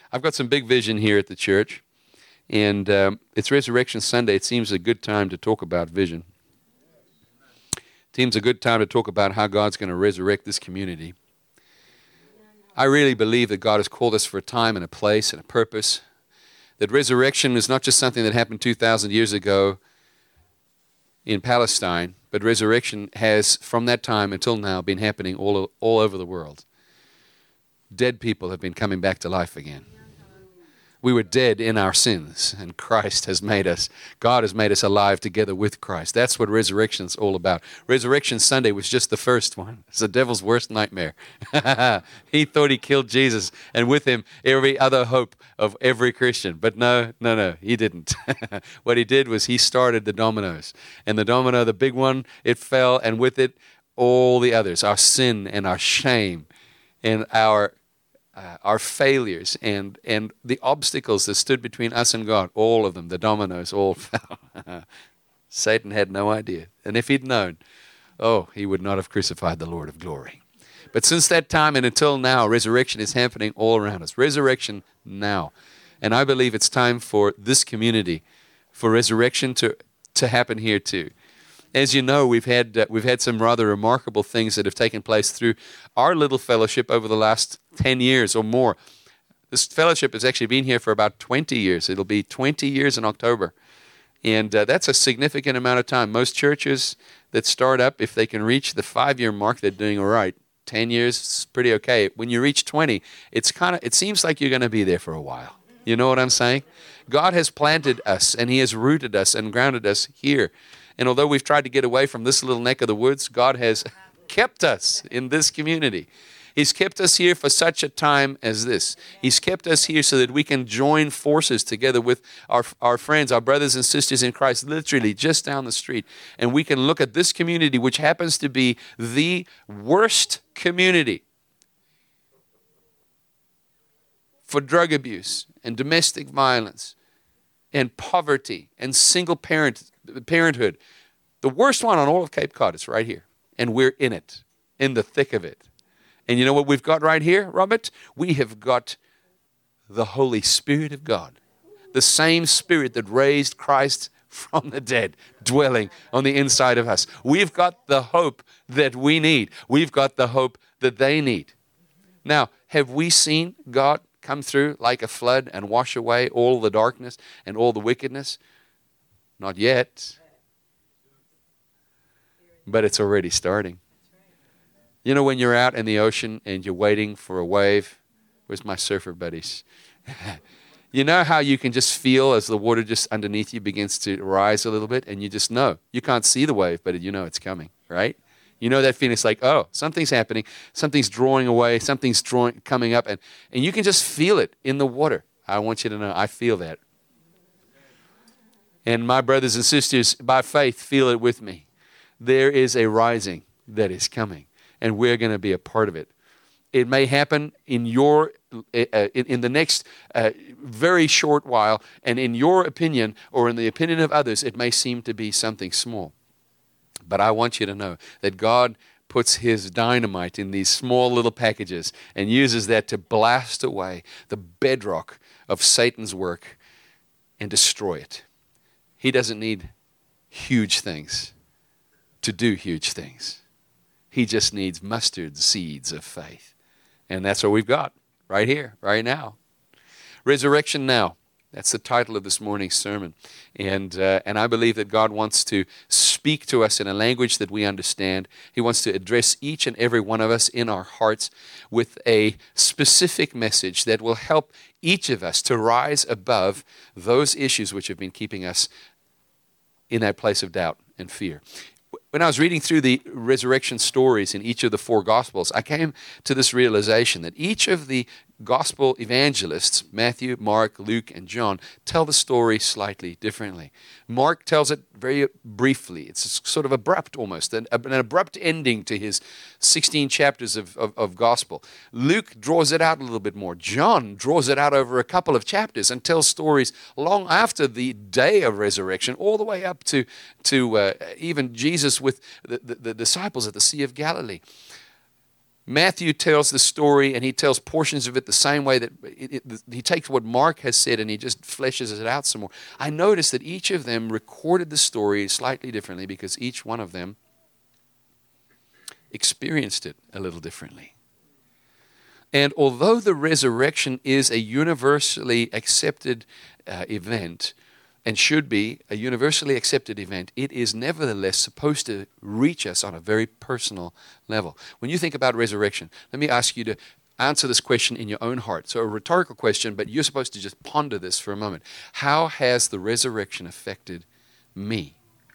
I've got some big vision here at the church, and it's Resurrection Sunday. It seems a good time to talk about vision. It seems a good time to talk about how God's going to resurrect this community. I really believe that God has called us for a time and a place and a purpose, that resurrection is not just something that happened 2,000 years ago in Palestine, but resurrection has, from that time until now, been happening all over the world. Dead people have been coming back to life again. We were dead in our sins, and Christ has made us, God has made us alive together with Christ. That's what resurrection is all about. Resurrection Sunday was just the first one. It's the devil's worst nightmare. He thought he killed Jesus, and with him, every other hope of every Christian. But no, he didn't. What he did was he started the dominoes. And the domino, the big one, it fell, and with it, all the others, our sin and our shame and our failures and the obstacles that stood between us and God, all of them, the dominoes all fell. Satan had no idea. And if he'd known, he would not have crucified the Lord of glory. But since that time and until now, resurrection is happening all around us. Resurrection now. And I believe it's time for this community, for resurrection to happen here too. As you know, we've had some rather remarkable things that have taken place through our little fellowship over the last 10 years or more. This fellowship has actually been here for about 20 years. It'll be 20 years in October. And that's a significant amount of time. Most churches that start up, if they can reach the 5-year mark, they're doing all right. 10 years is pretty okay. When you reach 20, it seems like you're going to be there for a while. You know what I'm saying? God has planted us, and He has rooted us and grounded us here. And although we've tried to get away from this little neck of the woods, God has kept us in this community. He's kept us here for such a time as this. He's kept us here so that we can join forces together with our friends, our brothers and sisters in Christ, literally just down the street. And we can look at this community, which happens to be the worst community for drug abuse and domestic violence and poverty and single parenthood. The worst one on all of Cape Cod is right here. And we're in it, in the thick of it. And you know what we've got right here, Robert? We have got the Holy Spirit of God. The same Spirit that raised Christ from the dead, dwelling on the inside of us. We've got the hope that we need. We've got the hope that they need. Now, have we seen God come through like a flood and wash away all the darkness and all the wickedness? Not yet. But it's already starting. You know, when you're out in the ocean and you're waiting for a wave, where's my surfer buddies? You know how you can just feel as the water just underneath you begins to rise a little bit, and you just know. You can't see the wave, but you know it's coming, right? You know that feeling. It's like, something's happening. Something's drawing away. Something's coming up, and you can just feel it in the water. I want you to know, I feel that. And my brothers and sisters, by faith, feel it with me. There is a rising that is coming, and we're going to be a part of it. It may happen in the next very short while, and in your opinion or in the opinion of others, it may seem to be something small. But I want you to know that God puts His dynamite in these small little packages and uses that to blast away the bedrock of Satan's work and destroy it. He doesn't need huge things to do huge things. He just needs mustard seeds of faith. And that's what we've got right here, right now. Resurrection Now. That's the title of this morning's sermon. And I believe that God wants to speak to us in a language that we understand. He wants to address each and every one of us in our hearts with a specific message that will help each of us to rise above those issues which have been keeping us in that place of doubt and fear. When I was reading through the resurrection stories in each of the 4 Gospels, I came to this realization that each of the Gospel evangelists, Matthew, Mark, Luke, and John, tell the story slightly differently. Mark tells it very briefly. It's sort of abrupt almost, an abrupt ending to his 16 chapters of Gospel. Luke draws it out a little bit more. John draws it out over a couple of chapters and tells stories long after the day of resurrection, all the way up to even Jesus with the disciples at the Sea of Galilee. Matthew tells the story, and he tells portions of it the same way that he takes what Mark has said and he just fleshes it out some more. I noticed that each of them recorded the story slightly differently because each one of them experienced it a little differently. And although the resurrection is a universally accepted event, and should be a universally accepted event, it is nevertheless supposed to reach us on a very personal level. When you think about resurrection, let me ask you to answer this question in your own heart. So a rhetorical question, but you're supposed to just ponder this for a moment. How has the resurrection affected me?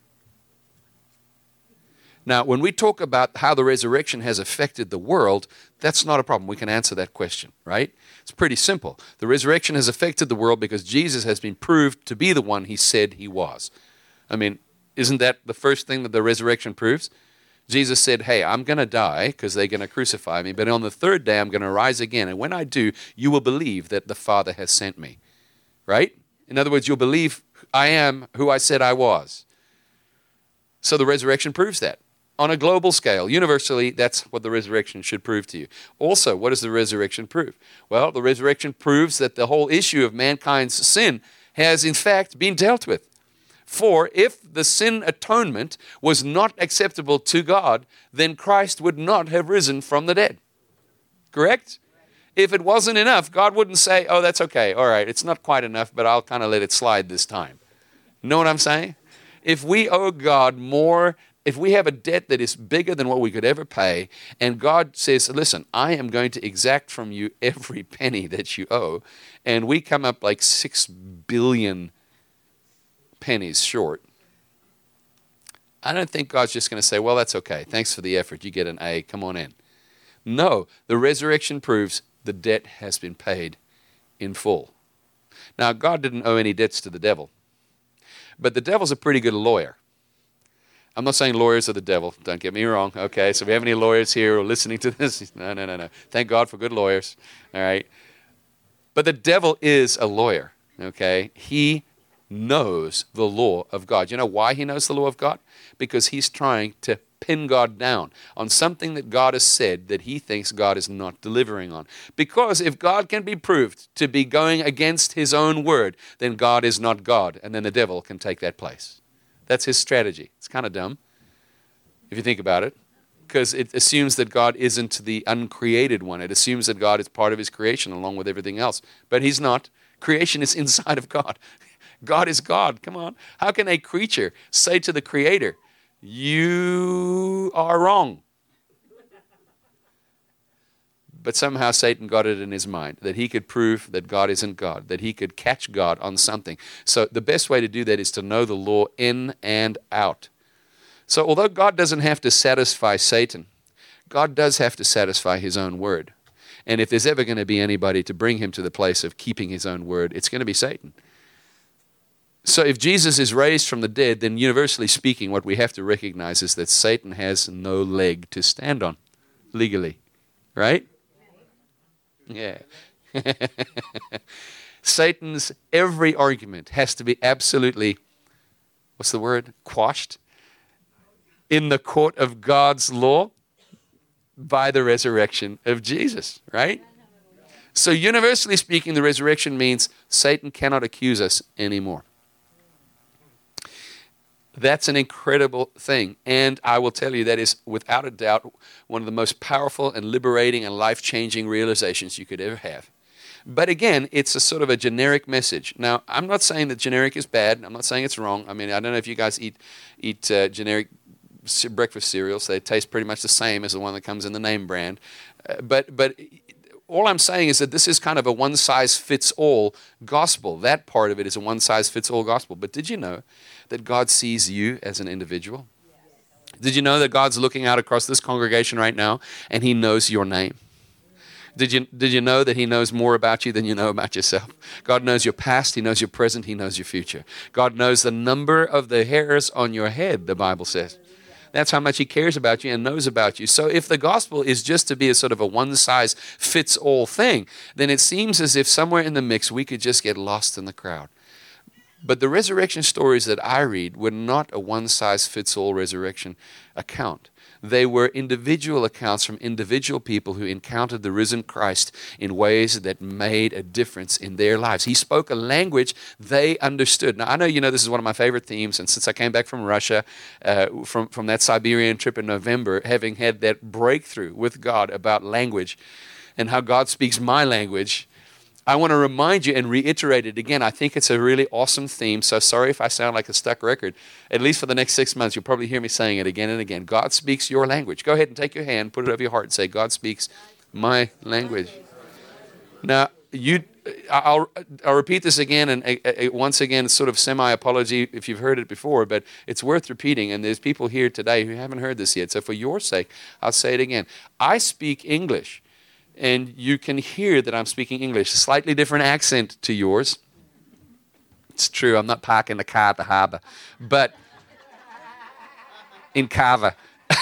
Now, when we talk about how the resurrection has affected the world, that's not a problem. We can answer that question, right? It's pretty simple. The resurrection has affected the world because Jesus has been proved to be the one he said he was. I mean, isn't that the first thing that the resurrection proves? Jesus said, hey, I'm going to die because they're going to crucify me, but on the third day I'm going to rise again. And when I do, you will believe that the Father has sent me, right? In other words, you'll believe I am who I said I was. So the resurrection proves that. On a global scale, universally, that's what the resurrection should prove to you. Also, what does the resurrection prove? Well, the resurrection proves that the whole issue of mankind's sin has in fact been dealt with. For if the sin atonement was not acceptable to God, then Christ would not have risen from the dead. Correct? If it wasn't enough, God wouldn't say, oh, that's okay, all right, it's not quite enough, but I'll kind of let it slide this time. Know what I'm saying? If we owe God more, if we have a debt that is bigger than what we could ever pay, and God says, listen, I am going to exact from you every penny that you owe, and we come up like 6 billion pennies short, I don't think God's just going to say, well, that's okay. Thanks for the effort. You get an A. Come on in. No, the resurrection proves the debt has been paid in full. Now, God didn't owe any debts to the devil, but the devil's a pretty good lawyer. I'm not saying lawyers are the devil. Don't get me wrong. Okay, so if we have any lawyers here or listening to this, no. Thank God for good lawyers. All right. But the devil is a lawyer. Okay. He knows the law of God. You know why he knows the law of God? Because he's trying to pin God down on something that God has said that he thinks God is not delivering on. Because if God can be proved to be going against his own word, then God is not God, and then the devil can take that place. That's his strategy. It's kind of dumb if you think about it, because it assumes that God isn't the uncreated one. It assumes that God is part of his creation along with everything else. But he's not. Creation is inside of God. God is God. Come on. How can a creature say to the Creator, you are wrong? But somehow Satan got it in his mind that he could prove that God isn't God, that he could catch God on something. So the best way to do that is to know the law in and out. So although God doesn't have to satisfy Satan, God does have to satisfy his own word. And if there's ever going to be anybody to bring him to the place of keeping his own word, it's going to be Satan. So if Jesus is raised from the dead, then universally speaking, what we have to recognize is that Satan has no leg to stand on legally, right? Yeah. Satan's every argument has to be absolutely, what's the word? Quashed in the court of God's law by the resurrection of Jesus, right? So universally speaking, the resurrection means Satan cannot accuse us anymore. That's an incredible thing. And I will tell you that is without a doubt one of the most powerful and liberating and life-changing realizations you could ever have. But again, it's a sort of a generic message. Now, I'm not saying that generic is bad. I'm not saying it's wrong. I mean, I don't know if you guys eat generic breakfast cereals. They taste pretty much the same as the one that comes in the name brand. But all I'm saying is that this is kind of a one-size-fits-all gospel. That part of it is a one-size-fits-all gospel. But did you know that God sees you as an individual? Did you know that God's looking out across this congregation right now and he knows your name? Did you know that he knows more about you than you know about yourself? God knows your past, he knows your present, he knows your future. God knows the number of the hairs on your head, the Bible says. That's how much he cares about you and knows about you. So if the gospel is just to be a sort of a one-size-fits-all thing, then it seems as if somewhere in the mix we could just get lost in the crowd. But the resurrection stories that I read were not a one-size-fits-all resurrection account. They were individual accounts from individual people who encountered the risen Christ in ways that made a difference in their lives. He spoke a language they understood. Now, I know you know this is one of my favorite themes, and since I came back from Russia, from that Siberian trip in November, having had that breakthrough with God about language and how God speaks my language, I want to remind you and reiterate it again. I think it's a really awesome theme, so sorry if I sound like a stuck record. At least for the next 6 months, you'll probably hear me saying it again and again. God speaks your language. Go ahead and take your hand, put it over your heart, and say, God speaks my language. Now, I'll repeat this again, and once again, sort of semi-apology if you've heard it before, but it's worth repeating, and there's people here today who haven't heard this yet, so for your sake, I'll say it again. I speak English. And you can hear that I'm speaking English. A slightly different accent to yours. It's true, I'm not parking the car at the harbour. But in Carver.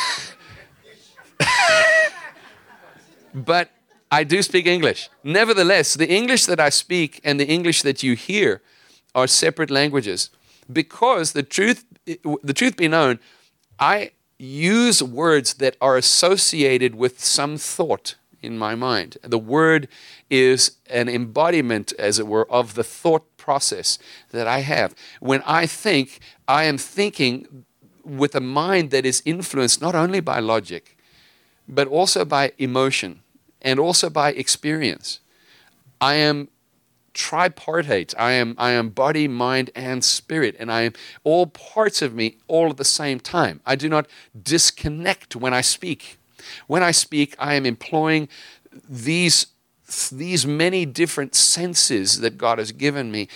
But I do speak English. Nevertheless, the English that I speak and the English that you hear are separate languages. Because the truth be known, I use words that are associated with some thought in my mind. The word is an embodiment, as it were, of the thought process that I have. When I think, I am thinking with a mind that is influenced not only by logic, but also by emotion and also by experience. I am tripartite. I am body, mind, and spirit, and I am all parts of me all at the same time. I do not disconnect when I speak. When I speak, I am employing these many different senses that God has given me,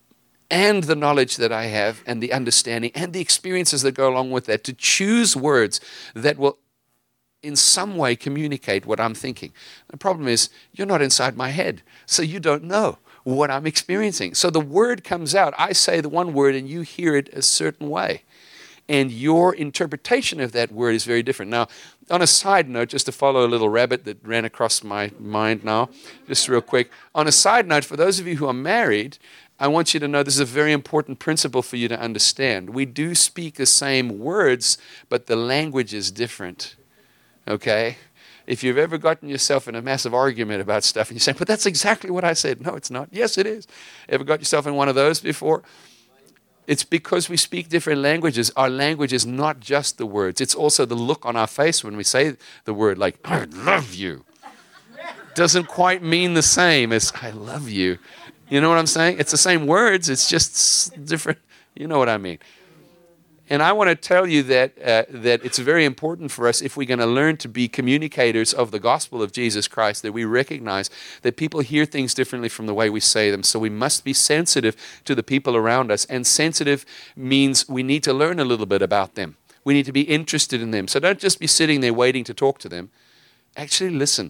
and the knowledge that I have, and the understanding, and the experiences that go along with that, to choose words that will in some way communicate what I'm thinking. The problem is, you're not inside my head, so you don't know what I'm experiencing. So the word comes out. I say the one word, and you hear it a certain way. And your interpretation of that word is very different. Now, on a side note, just to follow a little rabbit that ran across my mind now, just real quick. On a side note, for those of you who are married, I want you to know this is a very important principle for you to understand. We do speak the same words, but the language is different. Okay? If you've ever gotten yourself in a massive argument about stuff and you say, but that's exactly what I said. No, it's not. Yes, it is. Ever got yourself in one of those before? It's because we speak different languages. Our language is not just the words. It's also the look on our face when we say the word, like, I love you. Doesn't quite mean the same as I love you. You know what I'm saying? It's the same words. It's just different. You know what I mean. And I want to tell you that it's very important for us, if we're going to learn to be communicators of the gospel of Jesus Christ, that we recognize that people hear things differently from the way we say them. So we must be sensitive to the people around us. And sensitive means we need to learn a little bit about them. We need to be interested in them. So don't just be sitting there waiting to talk to them. Actually listen.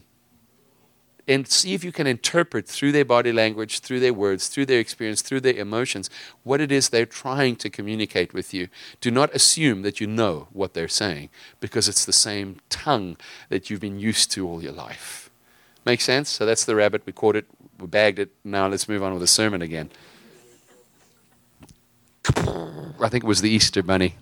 And see if you can interpret through their body language, through their words, through their experience, through their emotions, what it is they're trying to communicate with you. Do not assume that you know what they're saying, because it's the same tongue that you've been used to all your life. Make sense? So that's the rabbit. We caught it. We bagged it. Now let's move on with the sermon again. I think it was the Easter bunny.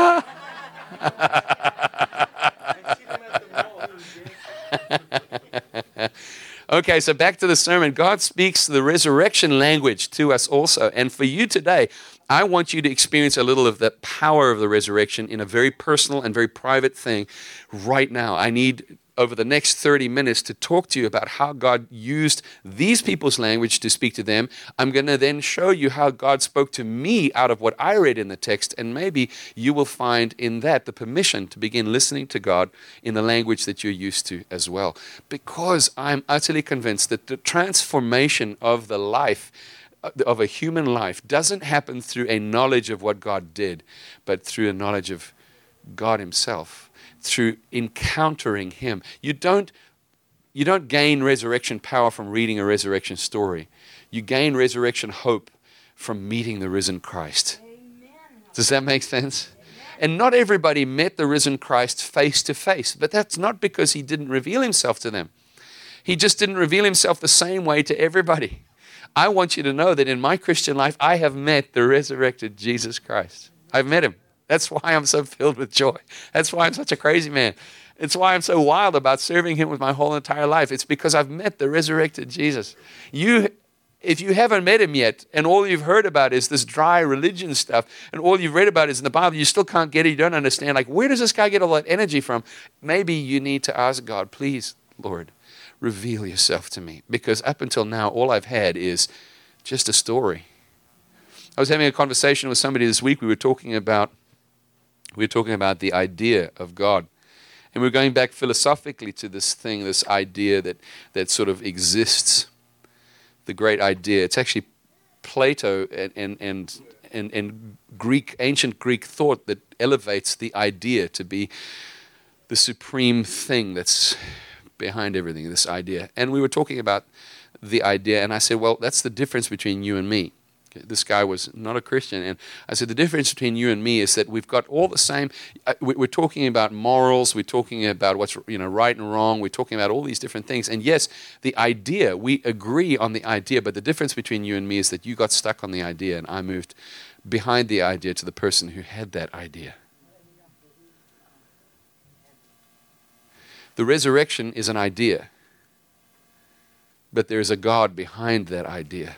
Okay, so back to the sermon. God speaks the resurrection language to us also. And for you today, I want you to experience a little of the power of the resurrection in a very personal and very private thing right now. I need, over the next 30 minutes, to talk to you about how God used these people's language to speak to them. I'm going to then show you how God spoke to me out of what I read in the text, and maybe you will find in that the permission to begin listening to God in the language that you're used to as well. Because I'm utterly convinced that the transformation of the life of a human life doesn't happen through a knowledge of what God did, but through a knowledge of God himself, through encountering him. You don't gain resurrection power from reading a resurrection story. You gain resurrection hope from meeting the risen Christ. Amen. Does that make sense? Amen. And not everybody met the risen Christ face to face, but that's not because he didn't reveal himself to them. He just didn't reveal himself the same way to everybody. I want you to know that in my Christian life, I have met the resurrected Jesus Christ. I've met him. That's why I'm so filled with joy. That's why I'm such a crazy man. It's why I'm so wild about serving him with my whole entire life. It's because I've met the resurrected Jesus. If you haven't met him yet, and all you've heard about is this dry religion stuff, and all you've read about is in the Bible, you still can't get it, you don't understand, like, where does this guy get all that energy from? Maybe you need to ask God, please, Lord, reveal yourself to me. Because up until now, all I've had is just a story. I was having a conversation with somebody this week. We were talking about the idea of God. And we're going back philosophically to this thing, this idea that sort of exists, the great idea. It's actually Plato and Greek, ancient Greek thought that elevates the idea to be the supreme thing that's behind everything, this idea. And we were talking about the idea, and I said, well, that's the difference between you and me. This guy was not a Christian, and I said the difference between you and me is that we've got all the same. We're talking about morals. We're talking about what's right and wrong. We're talking about all these different things. And yes, the idea, we agree on the idea, but the difference between you and me is that you got stuck on the idea, and I moved behind the idea to the person who had that idea. The resurrection is an idea, but there is a God behind that idea.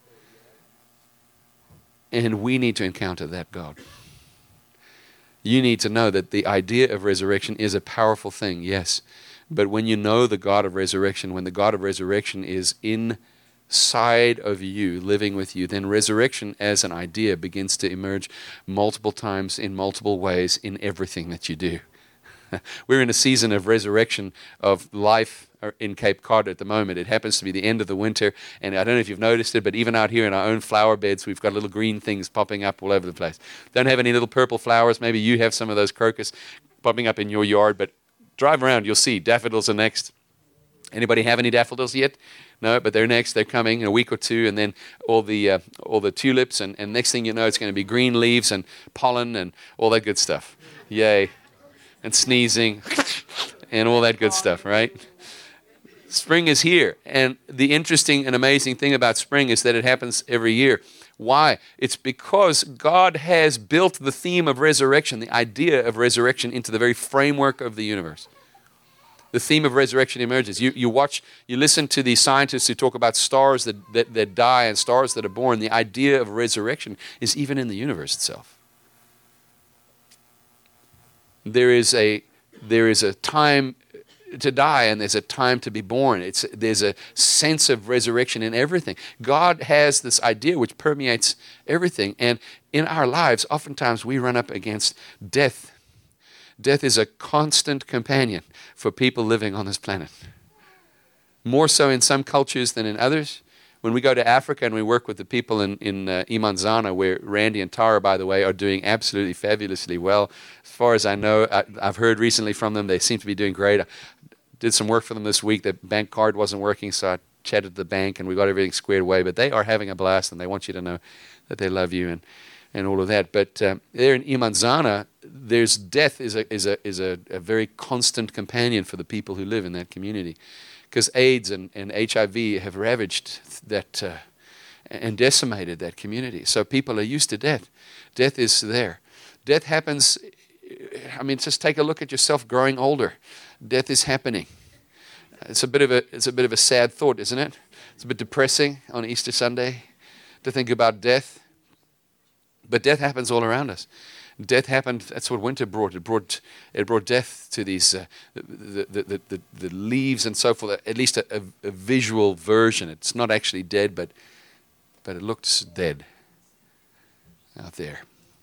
And we need to encounter that God. You need to know that the idea of resurrection is a powerful thing, yes. But when you know the God of resurrection, when the God of resurrection is inside of you, living with you, then resurrection as an idea begins to emerge multiple times in multiple ways in everything that you do. We're in a season of resurrection of life in Cape Cod at the moment. It happens to be the end of the winter, and I don't know if you've noticed it, but even out here in our own flower beds, we've got little green things popping up all over the place. Don't have any little purple flowers. Maybe you have some of those crocus popping up in your yard, but drive around, you'll see daffodils are next. Anybody have any daffodils yet? No, but they're next. They're coming in a week or two, and then all the tulips, and next thing you know, it's going to be green leaves and pollen and all that good stuff. Yay. And sneezing and all that good stuff, right? Spring is here. And the interesting and amazing thing about spring is that it happens every year. Why? It's because God has built the theme of resurrection, the idea of resurrection, into the very framework of the universe. The theme of resurrection emerges. You listen to the scientists who talk about stars that die and stars that are born. The idea of resurrection is even in the universe itself. There is a time to die, and there's a time to be born. There's a sense of resurrection in everything. God has this idea which permeates everything. And in our lives, oftentimes we run up against death. Death is a constant companion for people living on this planet. More so in some cultures than in others. When we go to Africa and we work with the people in Imanzana, where Randy and Tara, by the way, are doing absolutely fabulously well. As far as I know, I've heard recently from them, they seem to be doing great. I did some work for them this week. The bank card wasn't working, so I chatted to the bank and we got everything squared away. But they are having a blast, and they want you to know that they love you and all of that. But there in Imanzana, there's death is a very constant companion for the people who live in that community. Because AIDS and HIV have ravaged that and decimated that community. So people are used to death. Death is there. Death happens. I mean, just take a look at yourself growing older. Death is happening. It's a bit of a sad thought, isn't it? It's a bit depressing on Easter Sunday to think about death. But death happens all around us. Death happened. That's what winter brought. It brought death to these the leaves and so forth. At least a visual version. It's not actually dead, but it looks dead out there.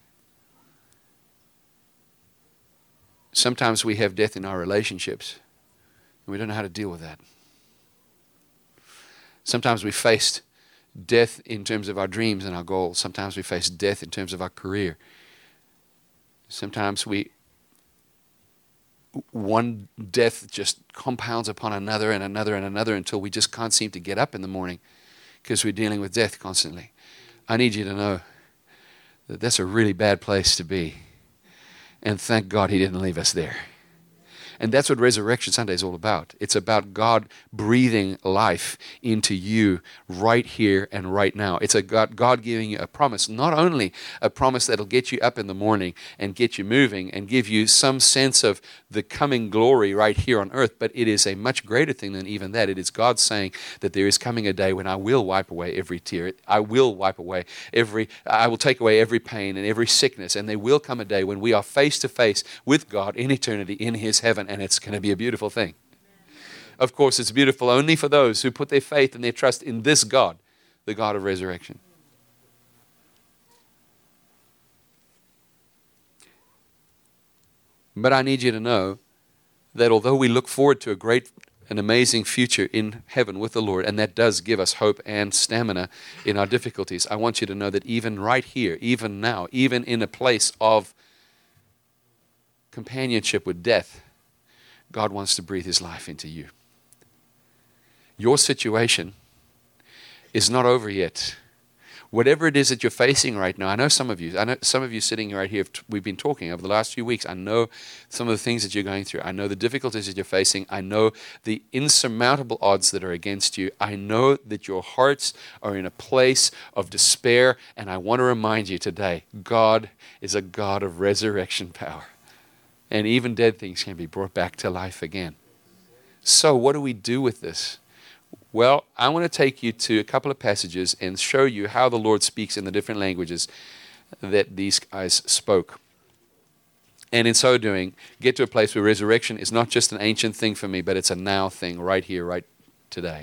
Sometimes we have death in our relationships, and we don't know how to deal with that. Sometimes we face death in terms of our dreams and our goals. Sometimes we face death in terms of our career. Sometimes one death just compounds upon another and another and another until we just can't seem to get up in the morning because we're dealing with death constantly. I need you to know that that's a really bad place to be. And thank God he didn't leave us there. And that's what Resurrection Sunday is all about. It's about God breathing life into you right here and right now. It's a God giving you a promise, not only a promise that'll get you up in the morning and get you moving and give you some sense of the coming glory right here on earth, but it is a much greater thing than even that. It is God saying that there is coming a day when I will wipe away every tear. I will take away every pain and every sickness, and there will come a day when we are face to face with God in eternity in His heaven, and it's going to be a beautiful thing. Of course, it's beautiful only for those who put their faith and their trust in this God, the God of resurrection. But I need you to know that although we look forward to a great and amazing future in heaven with the Lord, and that does give us hope and stamina in our difficulties, I want you to know that even right here, even now, even in a place of companionship with death, God wants to breathe His life into you. Your situation is not over yet. Whatever it is that you're facing right now, I know some of you sitting right here, we've been talking over the last few weeks. I know some of the things that you're going through. I know the difficulties that you're facing. I know the insurmountable odds that are against you. I know that your hearts are in a place of despair, and I want to remind you today, God is a God of resurrection power. And even dead things can be brought back to life again. So what do we do with this? Well, I want to take you to a couple of passages and show you how the Lord speaks in the different languages that these guys spoke. And in so doing, get to a place where resurrection is not just an ancient thing for me, but it's a now thing right here, right today.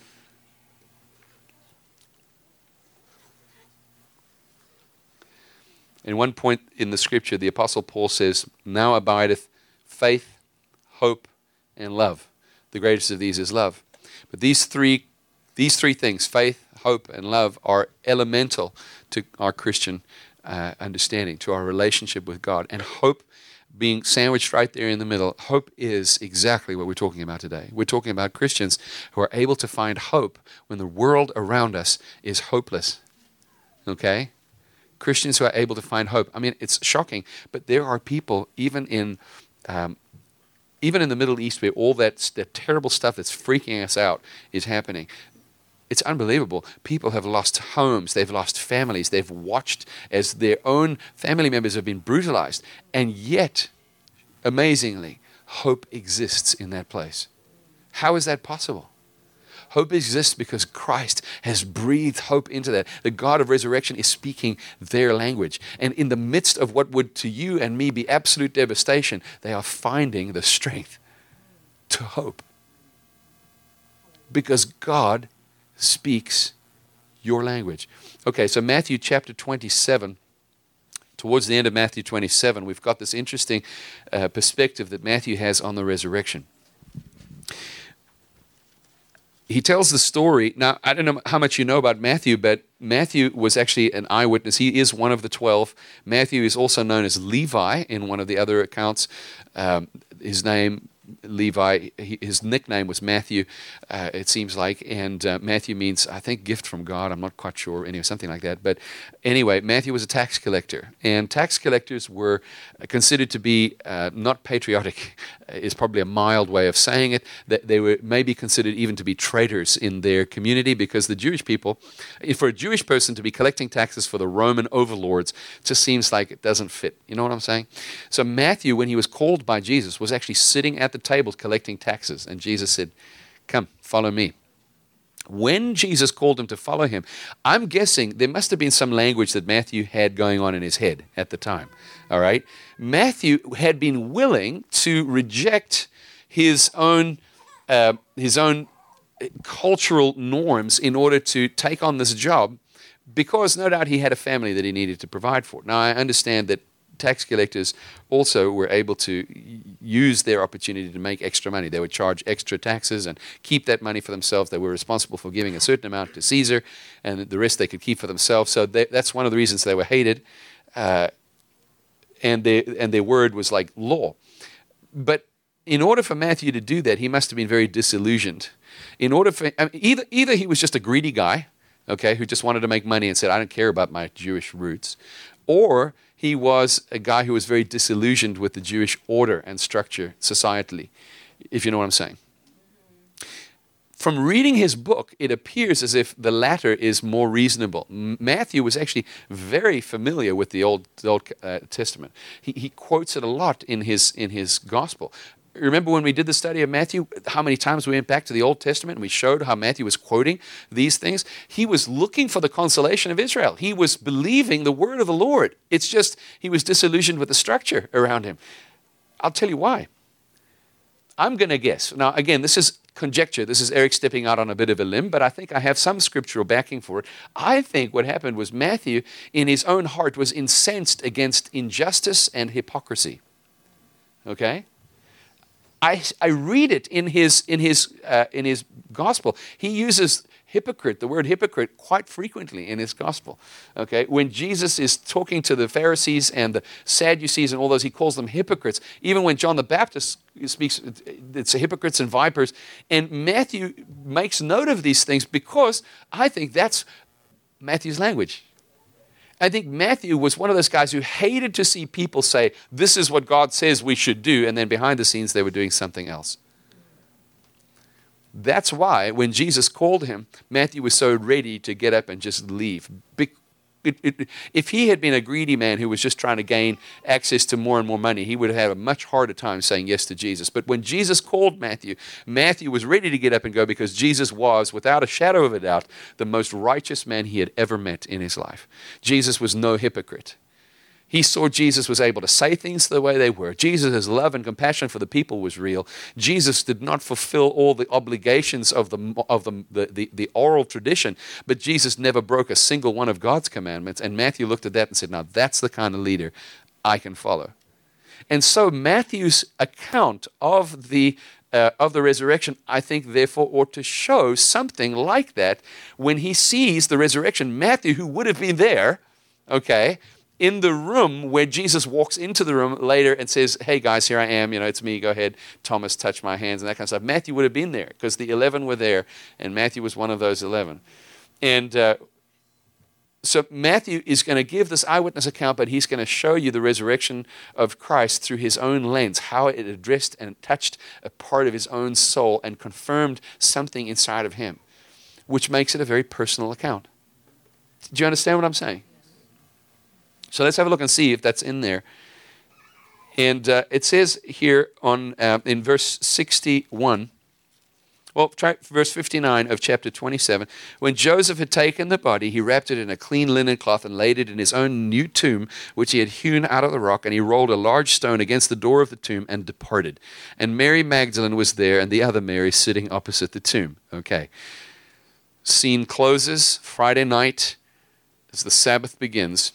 In one point in the scripture, the Apostle Paul says, "Now abideth faith, hope, and love. The greatest of these is love." But these three things, faith, hope, and love, are elemental to our Christian understanding, to our relationship with God. And hope being sandwiched right there in the middle, hope is exactly what we're talking about today. We're talking about Christians who are able to find hope when the world around us is hopeless. Okay? Christians who are able to find hope. I mean, it's shocking, but there are people even in the Middle East where all that terrible stuff that's freaking us out is happening. It's unbelievable. People have lost homes. They've lost families. They've watched as their own family members have been brutalized. And yet, amazingly, hope exists in that place. How is that possible? Hope exists because Christ has breathed hope into that. The God of resurrection is speaking their language. And in the midst of what would to you and me be absolute devastation, they are finding the strength to hope. Because God speaks your language. Okay, so Matthew chapter 27. Towards the end of Matthew 27, we've got this interesting perspective that Matthew has on the resurrection. He tells the story. Now, I don't know how much you know about Matthew, but Matthew was actually an eyewitness. He is one of the 12. Matthew is also known as Levi in one of the other accounts. His name, Levi, his nickname was Matthew, it seems like. And Matthew means, I think, gift from God. I'm not quite sure. Anyway, something like that. But anyway, Matthew was a tax collector. And tax collectors were considered to be not patriotic, is probably a mild way of saying it. That they were maybe considered even to be traitors in their community, because the Jewish people, for a Jewish person to be collecting taxes for the Roman overlords, just seems like it doesn't fit. You know what I'm saying? So Matthew, when he was called by Jesus, was actually sitting at the tables collecting taxes. And Jesus said, "Come, follow me." When Jesus called him to follow him, I'm guessing there must have been some language that Matthew had going on in his head at the time. All right? Matthew had been willing to reject his own cultural norms in order to take on this job, because no doubt he had a family that he needed to provide for. Now, I understand that tax collectors also were able to use their opportunity to make extra money. They would charge extra taxes and keep that money for themselves. They were responsible for giving a certain amount to Caesar, and the rest they could keep for themselves. So that's one of the reasons they were hated, and their word was like law. But in order for Matthew to do that, he must have been very disillusioned. Either he was just a greedy guy, okay, who just wanted to make money and said, "I don't care about my Jewish roots," or he was a guy who was very disillusioned with the Jewish order and structure societally, if you know what I'm saying. From reading his book, it appears as if the latter is more reasonable. Matthew was actually very familiar with the Old Testament. He quotes it a lot in his gospel. Remember when we did the study of Matthew, how many times we went back to the Old Testament and we showed how Matthew was quoting these things? He was looking for the consolation of Israel. He was believing the word of the Lord. It's just he was disillusioned with the structure around him. I'll tell you why. I'm going to guess. Now, again, this is conjecture. This is Eric stepping out on a bit of a limb, but I think I have some scriptural backing for it. I think what happened was Matthew, in his own heart, was incensed against injustice and hypocrisy. Okay? I read it in his gospel. He uses hypocrite, the word hypocrite, quite frequently in his gospel. Okay, when Jesus is talking to the Pharisees and the Sadducees and all those, he calls them hypocrites. Even when John the Baptist speaks, it's hypocrites and vipers. And Matthew makes note of these things because I think that's Matthew's language. I think Matthew was one of those guys who hated to see people say, this is what God says we should do, and then behind the scenes they were doing something else. That's why when Jesus called him, Matthew was so ready to get up and just leave. If he had been a greedy man who was just trying to gain access to more and more money, he would have had a much harder time saying yes to Jesus. But when Jesus called Matthew, Matthew was ready to get up and go because Jesus was, without a shadow of a doubt, the most righteous man he had ever met in his life. Jesus was no hypocrite. He saw Jesus was able to say things the way they were. Jesus' love and compassion for the people was real. Jesus did not fulfill all the obligations of the oral tradition, but Jesus never broke a single one of God's commandments. And Matthew looked at that and said, now that's the kind of leader I can follow. And so Matthew's account of the resurrection, I think, therefore, ought to show something like that when he sees the resurrection. Matthew, who would have been there, okay, in the room where Jesus walks into the room later and says, hey guys, here I am, it's me, go ahead, Thomas, touch my hands, and that kind of stuff. Matthew would have been there because the 11 were there, and Matthew was one of those 11. And so Matthew is going to give this eyewitness account, but he's going to show you the resurrection of Christ through his own lens, how it addressed and touched a part of his own soul and confirmed something inside of him, which makes it a very personal account. Do you understand what I'm saying? So let's have a look and see if that's in there. And it says here in verse 61, well, try verse 59 of chapter 27. When Joseph had taken the body, he wrapped it in a clean linen cloth and laid it in his own new tomb, which he had hewn out of the rock, and he rolled a large stone against the door of the tomb and departed. And Mary Magdalene was there, and the other Mary sitting opposite the tomb. Okay. Scene closes Friday night as the Sabbath begins.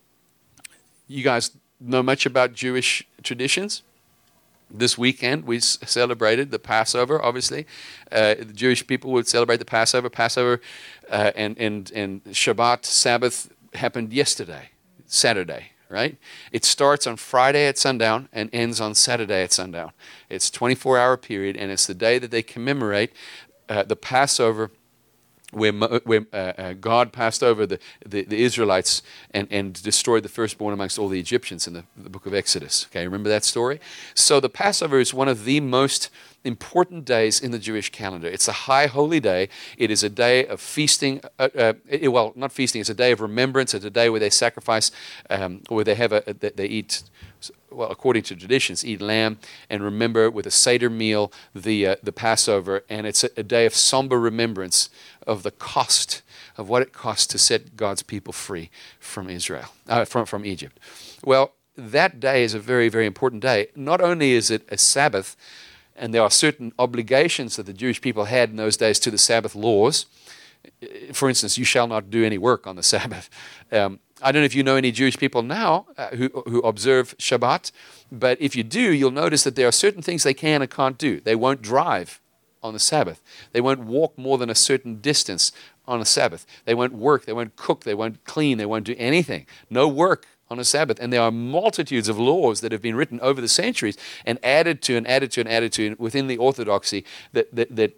You guys know much about Jewish traditions? This weekend we celebrated the Passover, obviously. The Jewish people would celebrate the Passover. Passover and Shabbat, Sabbath, happened yesterday, Saturday, right? It starts on Friday at sundown and ends on Saturday at sundown. It's a 24-hour period, and it's the day that they commemorate the Passover where God passed over the Israelites and destroyed the firstborn amongst all the Egyptians in the book of Exodus. Okay, remember that story? So the Passover is one of the most important days in the Jewish calendar. It's a high holy day. It is a day of feasting. Well, not feasting. It's a day of remembrance. It's a day where they sacrifice, where they eat. Well, according to traditions, eat lamb and remember with a Seder meal the Passover. And it's a day of somber remembrance of the cost of what it cost to set God's people free from Israel, from Egypt. Well, that day is a very, very important day. Not only is it a Sabbath, and there are certain obligations that the Jewish people had in those days to the Sabbath laws. For instance, you shall not do any work on the Sabbath. I don't know if you know any Jewish people now who observe Shabbat, but if you do, you'll notice that there are certain things they can and can't do. They won't drive on the Sabbath. They won't walk more than a certain distance on a Sabbath. They won't work. They won't cook. They won't clean. They won't do anything. No work on a Sabbath. And there are multitudes of laws that have been written over the centuries and added to within the orthodoxy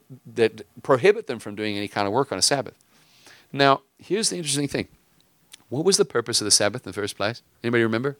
that prohibit them from doing any kind of work on a Sabbath. Now, here's the interesting thing. What was the purpose of the Sabbath in the first place? Anybody remember?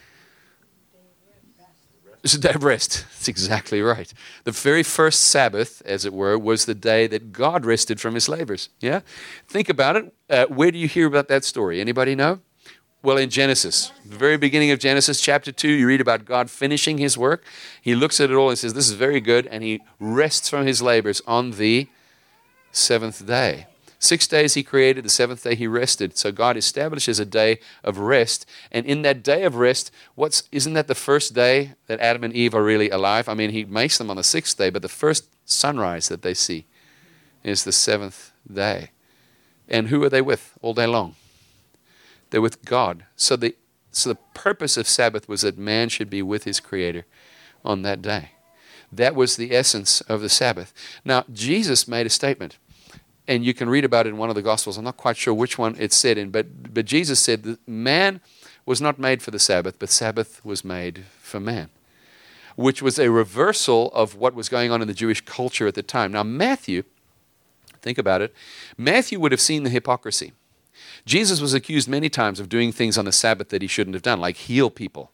It's a day of rest. That's exactly right. The very first Sabbath, as it were, was the day that God rested from his labors. Yeah? Think about it. Where do you hear about that story? Anybody know? Well, in Genesis, the very beginning of Genesis chapter 2, you read about God finishing his work. He looks at it all and says, this is very good, and he rests from his labors on the seventh day. 6 days he created, the seventh day he rested. So God establishes a day of rest. And in that day of rest, isn't that the first day that Adam and Eve are really alive? I mean, he makes them on the sixth day, but the first sunrise that they see is the seventh day. And who are they with all day long? They're with God. So the purpose of Sabbath was that man should be with his Creator on that day. That was the essence of the Sabbath. Now, Jesus made a statement. And you can read about it in one of the Gospels. I'm not quite sure which one it's said in, but Jesus said that man was not made for the Sabbath, but Sabbath was made for man, which was a reversal of what was going on in the Jewish culture at the time. Now, Matthew, think about it, Matthew would have seen the hypocrisy. Jesus was accused many times of doing things on the Sabbath that he shouldn't have done, like heal people.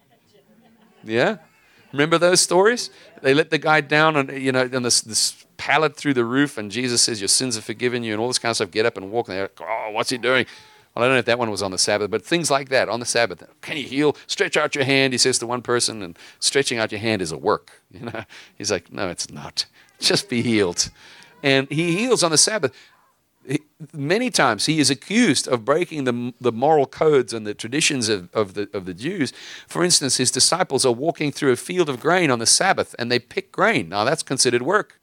Yeah? Remember those stories? They let the guy down on this pallet through the roof, and Jesus says, your sins are forgiven you, and all this kind of stuff. Get up and walk. And they're like, oh, what's he doing? Well, I don't know if that one was on the Sabbath, but things like that on the Sabbath. Can you heal? Stretch out your hand, he says to one person, and stretching out your hand is a work. He's like, no, it's not. Just be healed. And he heals on the Sabbath. Many times he is accused of breaking the moral codes and the traditions of the Jews. For instance, his disciples are walking through a field of grain on the Sabbath, and they pick grain. Now, that's considered work.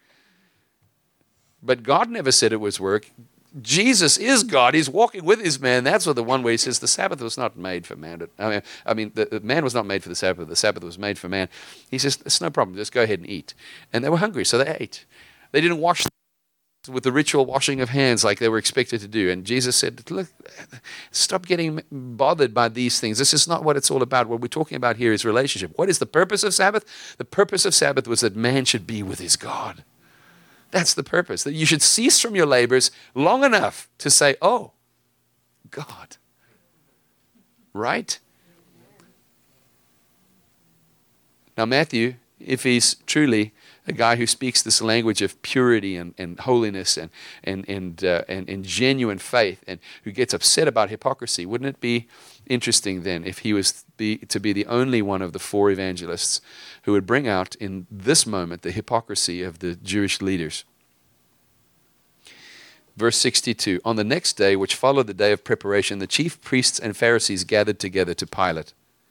But God never said it was work. Jesus is God. He's walking with his man. That's what the one way he says the Sabbath was not made for man. The man was not made for the Sabbath. The Sabbath was made for man. He says, it's no problem. Just go ahead and eat. And they were hungry, so they ate. They didn't wash with the ritual washing of hands like they were expected to do. And Jesus said, look, stop getting bothered by these things. This is not what it's all about. What we're talking about here is relationship. What is the purpose of Sabbath? The purpose of Sabbath was that man should be with his God. That's the purpose, that you should cease from your labors long enough to say, oh, God. Right? Now, Matthew, if he's truly a guy who speaks this language of purity and holiness and genuine faith, and who gets upset about hypocrisy, wouldn't it be interesting then if he was to be the only one of the four evangelists who would bring out in this moment the hypocrisy of the Jewish leaders? Verse 62, on the next day, which followed the day of preparation, the chief priests and Pharisees gathered together to Pilate.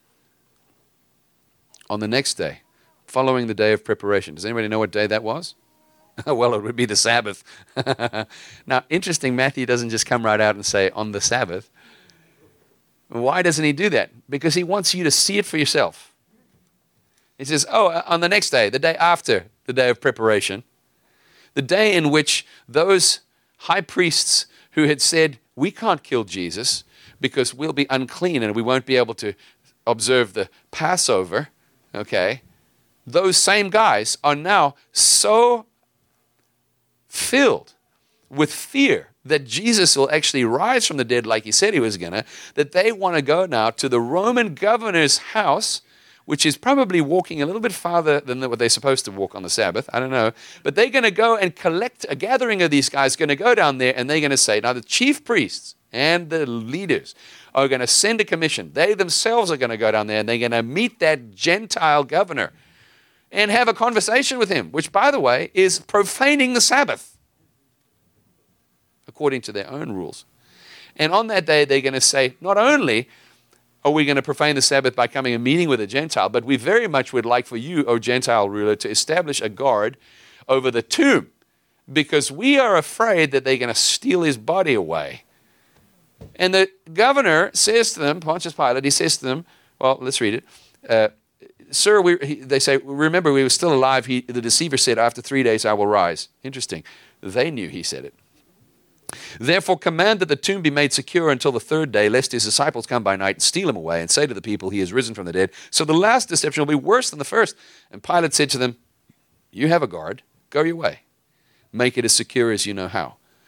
On the next day, following the day of preparation. Does anybody know what day that was? Well, it would be the Sabbath. Now, interesting, Matthew doesn't just come right out and say, on the Sabbath. Why doesn't he do that? Because he wants you to see it for yourself. He says, on the next day, the day after the day of preparation, the day in which those high priests who had said, we can't kill Jesus because we'll be unclean and we won't be able to observe the Passover, okay? Those same guys are now so filled with fear that Jesus will actually rise from the dead like he said he was going to, that they want to go now to the Roman governor's house, which is probably walking a little bit farther than what they're supposed to walk on the Sabbath. I don't know. But they're going to go and collect a gathering of these guys, going to go down there, and they're going to say, now the chief priests and the leaders are going to send a commission. They themselves are going to go down there, and they're going to meet that Gentile governor and have a conversation with him, which, by the way, is profaning the Sabbath according to their own rules. And on that day, they're going to say, not only are we going to profane the Sabbath by coming and meeting with a Gentile, but we very much would like for you, O Gentile ruler, to establish a guard over the tomb, because we are afraid that they're going to steal his body away. And the governor says to them, Pontius Pilate, he says to them, well, let's read it. Sir, they say, remember, we were still alive. The deceiver said, after 3 days I will rise. Interesting. They knew he said it. Therefore command that the tomb be made secure until the third day, lest his disciples come by night and steal him away and say to the people, he is risen from the dead. So the last deception will be worse than the first. And Pilate said to them, you have a guard. Go your way. Make it as secure as you know how.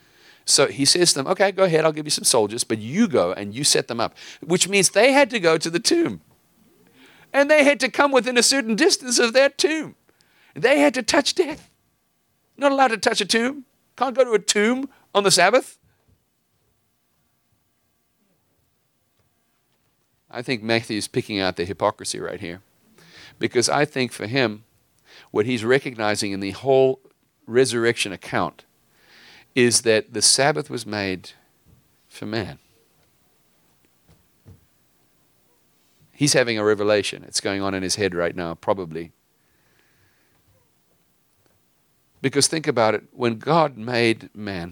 So he says to them, okay, go ahead, I'll give you some soldiers, but you go and you set them up. Which means they had to go to the tomb. And they had to come within a certain distance of that tomb. They had to touch death. Not allowed to touch a tomb. Can't go to a tomb on the Sabbath. I think Matthew's picking out the hypocrisy right here. Because I think for him, what he's recognizing in the whole resurrection account is that the Sabbath was made for man. He's having a revelation. It's going on in his head right now, probably. Because think about it. When God made man,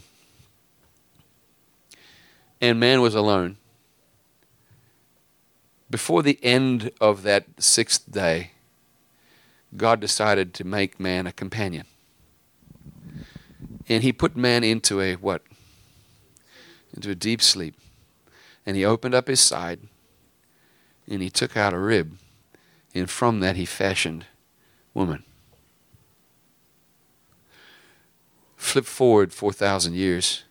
and man was alone, before the end of that sixth day, God decided to make man a companion. And he put man into a what? Into a deep sleep. And he opened up his side, and he took out a rib, and from that he fashioned woman. Flip forward 4,000 years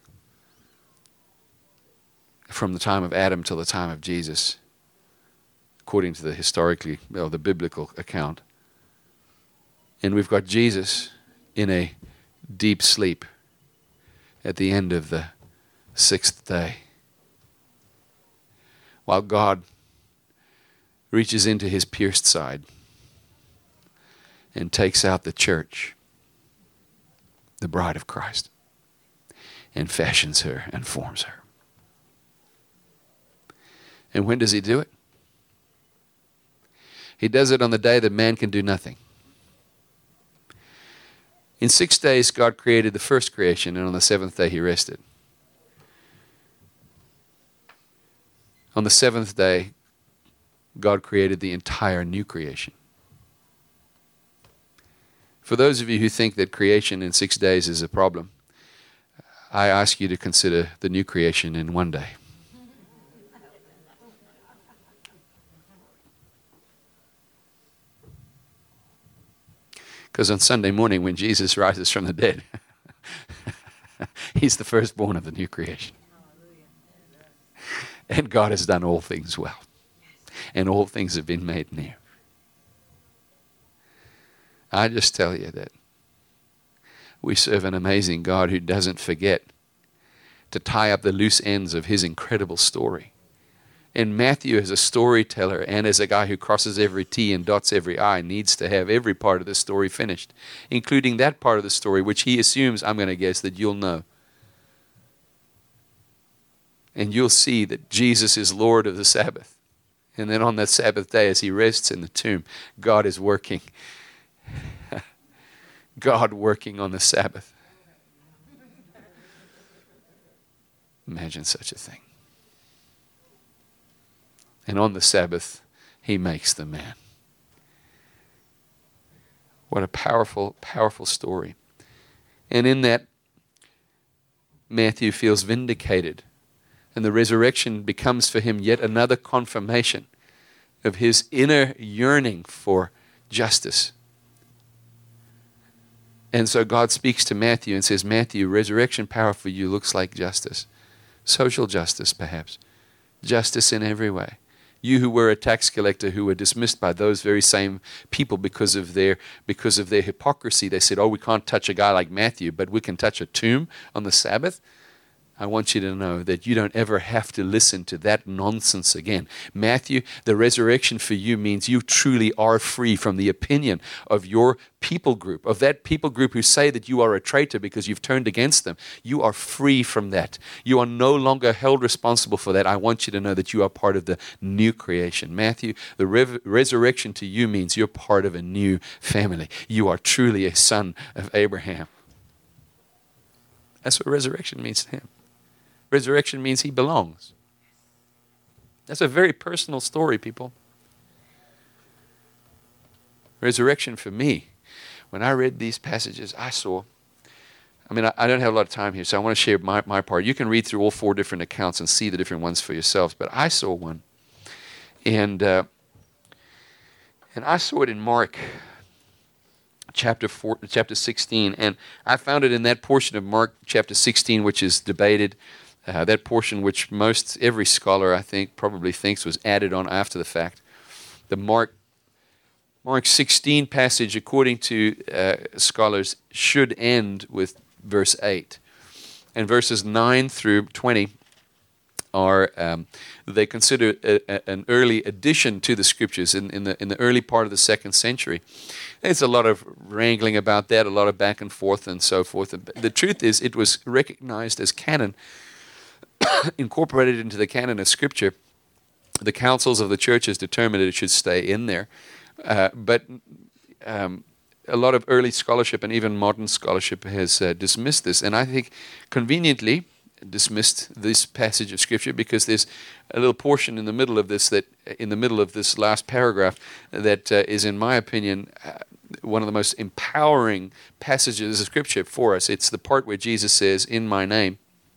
from the time of Adam till the time of Jesus, according to the biblical account. And we've got Jesus in a deep sleep at the end of the sixth day, while God reaches into his pierced side and takes out the church, the bride of Christ, and fashions her and forms her. And when does he do it? He does it on the day that man can do nothing. In 6 days, God created the first creation, and on the seventh day, he rested. On the seventh day, God created the entire new creation. For those of you who think that creation in 6 days is a problem, I ask you to consider the new creation in 1 day. Because on Sunday morning, when Jesus rises from the dead, he's the firstborn of the new creation. And God has done all things well. And all things have been made new. I just tell you that we serve an amazing God who doesn't forget to tie up the loose ends of his incredible story. And Matthew, as a storyteller and as a guy who crosses every T and dots every I, needs to have every part of the story finished, including that part of the story which he assumes, I'm going to guess, that you'll know. And you'll see that Jesus is Lord of the Sabbath. And then on that Sabbath day, as he rests in the tomb, God is working. God working on the Sabbath. Imagine such a thing. And on the Sabbath, he makes the man. What a powerful, powerful story. And in that, Matthew feels vindicated. And the resurrection becomes for him yet another confirmation of his inner yearning for justice. And so God speaks to Matthew and says, Matthew, resurrection power for you looks like justice. Social justice, perhaps. Justice in every way. You who were a tax collector, who were dismissed by those very same people because of their hypocrisy. They said, oh, we can't touch a guy like Matthew, but we can touch a tomb on the Sabbath. I want you to know that you don't ever have to listen to that nonsense again. Matthew, the resurrection for you means you truly are free from the opinion of your people group, of that people group who say that you are a traitor because you've turned against them. You are free from that. You are no longer held responsible for that. I want you to know that you are part of the new creation. Matthew, the resurrection to you means you're part of a new family. You are truly a son of Abraham. That's what resurrection means to him. Resurrection means he belongs. That's a very personal story, people. Resurrection for me, when I read these passages, I don't have a lot of time here, so I want to share my part. You can read through all 4 different accounts and see the different ones for yourselves, but I saw one. And I saw it in Mark chapter 16, and I found it in that portion of Mark chapter 16, which is debated. That portion, which every scholar I think probably thinks was added on after the fact. The Mark 16 passage, according to scholars, should end with verse 8, and verses 9 through 20 are they consider an early addition to the scriptures in the early part of the 2nd century. There's a lot of wrangling about that, a lot of back and forth and so forth. The truth is, it was recognized as canon, incorporated into the canon of Scripture. The councils of the churches determined it should stay in there, but a lot of early scholarship and even modern scholarship has dismissed this, and I think conveniently dismissed this passage of Scripture, because there's a little portion in the middle of this last paragraph that is, in my opinion, one of the most empowering passages of Scripture for us. It's the part where Jesus says, "In my name."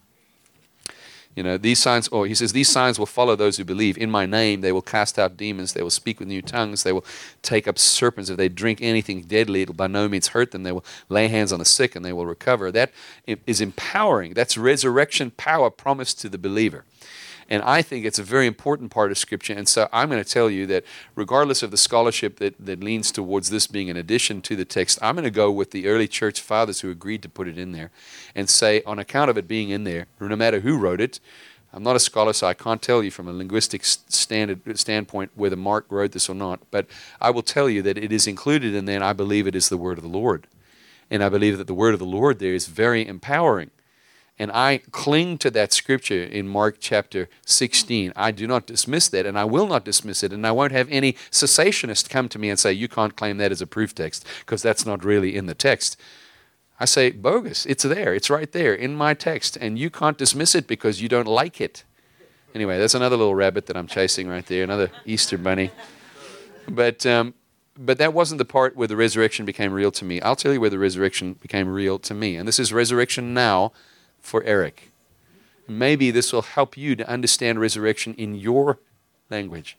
These signs, he says, "These signs will follow those who believe. In my name they will cast out demons, they will speak with new tongues, they will take up serpents. If they drink anything deadly, it will by no means hurt them. They will lay hands on the sick and they will recover." That is empowering. That's resurrection power promised to the believer. And I think it's a very important part of Scripture. And so I'm going to tell you that regardless of the scholarship that leans towards this being an addition to the text, I'm going to go with the early church fathers who agreed to put it in there and say, on account of it being in there, no matter who wrote it, I'm not a scholar, so I can't tell you from a linguistic standpoint whether Mark wrote this or not, but I will tell you that it is included in there, and I believe it is the word of the Lord. And I believe that the word of the Lord there is very empowering. And I cling to that scripture in Mark chapter 16. I do not dismiss that, and I will not dismiss it, and I won't have any cessationist come to me and say, "You can't claim that as a proof text, because that's not really in the text." I say, bogus. It's there. It's right there in my text, and you can't dismiss it because you don't like it. Anyway, that's another little rabbit that I'm chasing right there, another Easter bunny. But that wasn't the part where the resurrection became real to me. I'll tell you where the resurrection became real to me, and this is resurrection now for Eric. Maybe this will help you to understand resurrection in your language.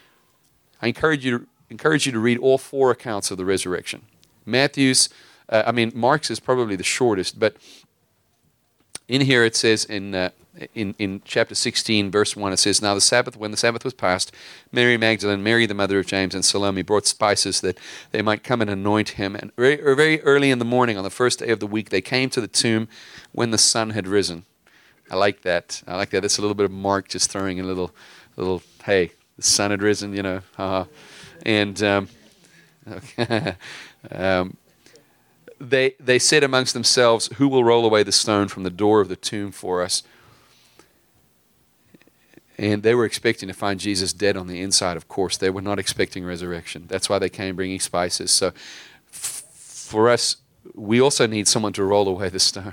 I encourage you to read all 4 accounts of the resurrection. Mark's is probably the shortest, but in here it says in chapter 16, verse 1, it says, "Now when the Sabbath was past, Mary Magdalene, Mary the mother of James, and Salome brought spices that they might come and anoint him. And very early in the morning, on the first day of the week, they came to the tomb when the sun had risen." I like that. That's a little bit of Mark just throwing a little, hey, the sun had risen, And they said amongst themselves, "Who will roll away the stone from the door of the tomb for us?" And they were expecting to find Jesus dead on the inside, of course. They were not expecting resurrection. That's why they came bringing spices. So for us, we also need someone to roll away the stone.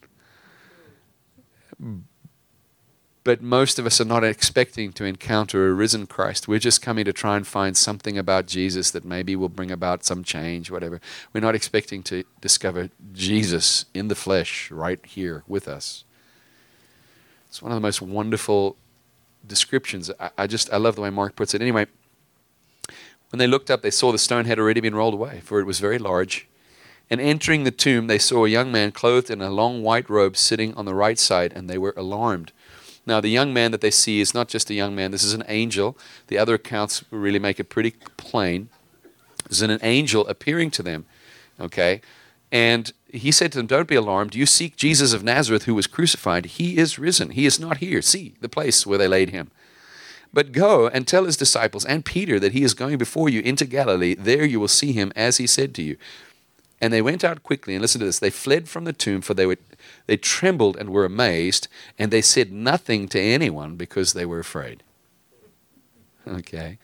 But most of us are not expecting to encounter a risen Christ. We're just coming to try and find something about Jesus that maybe will bring about some change, whatever. We're not expecting to discover Jesus in the flesh right here with us. It's one of the most wonderful descriptions. I love the way Mark puts it. Anyway, when they looked up, they saw the stone had already been rolled away, for it was very large. And entering the tomb, they saw a young man clothed in a long white robe sitting on the right side, and they were alarmed. Now, the young man that they see is not just a young man. This is an angel. The other accounts really make it pretty plain. This is an angel appearing to them, okay? And he said to them, "Don't be alarmed. You seek Jesus of Nazareth who was crucified. He is risen. He is not here. See the place where they laid him. But go and tell his disciples and Peter that he is going before you into Galilee. There you will see him as he said to you." And they went out quickly, and listen to this. They fled from the tomb, for they trembled and were amazed, and they said nothing to anyone because they were afraid. Okay.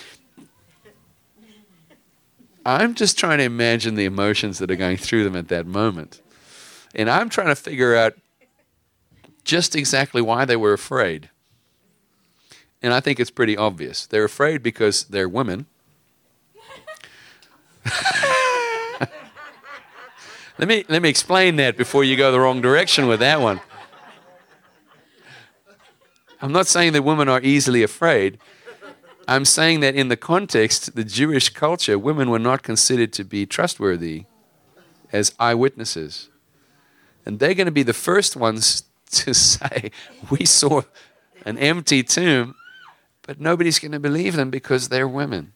I'm just trying to imagine the emotions that are going through them at that moment. And I'm trying to figure out just exactly why they were afraid. And I think it's pretty obvious. They're afraid because they're women. Let me explain that before you go the wrong direction with that one. I'm not saying that women are easily afraid, I'm saying that in the context, the Jewish culture, women were not considered to be trustworthy as eyewitnesses. And they're going to be the first ones to say, we saw an empty tomb, but nobody's going to believe them because they're women.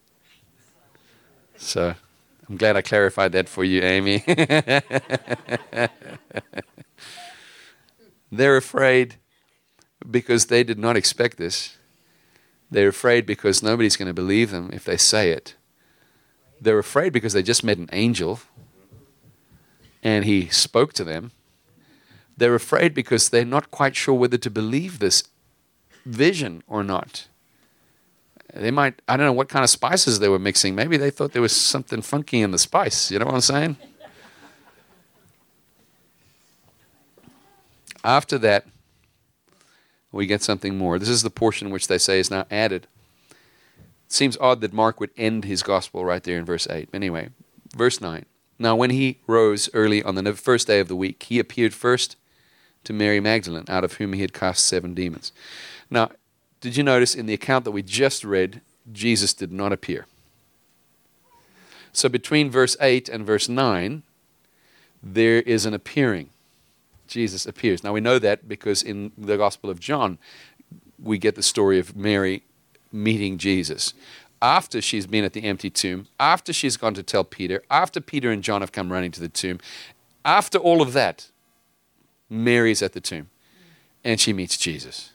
So I'm glad I clarified that for you, Amy. They're afraid because they did not expect this. They're afraid because nobody's going to believe them if they say it. They're afraid because they just met an angel and he spoke to them. They're afraid because they're not quite sure whether to believe this vision or not. They might, I don't know what kind of spices they were mixing. Maybe they thought there was something funky in the spice. You know what I'm saying? After that, we get something more. This is the portion which they say is now added. It seems odd that Mark would end his gospel right there in verse 8. Anyway, verse 9. Now when he rose early on the first day of the week, he appeared first to Mary Magdalene, out of whom he had cast 7 demons. Now, did you notice in the account that we just read, Jesus did not appear? So between verse 8 and verse 9, there is an appearing. Jesus appears. Now we know that because in the Gospel of John, we get the story of Mary meeting Jesus. After she's been at the empty tomb, after she's gone to tell Peter, after Peter and John have come running to the tomb, after all of that, Mary's at the tomb and she meets Jesus.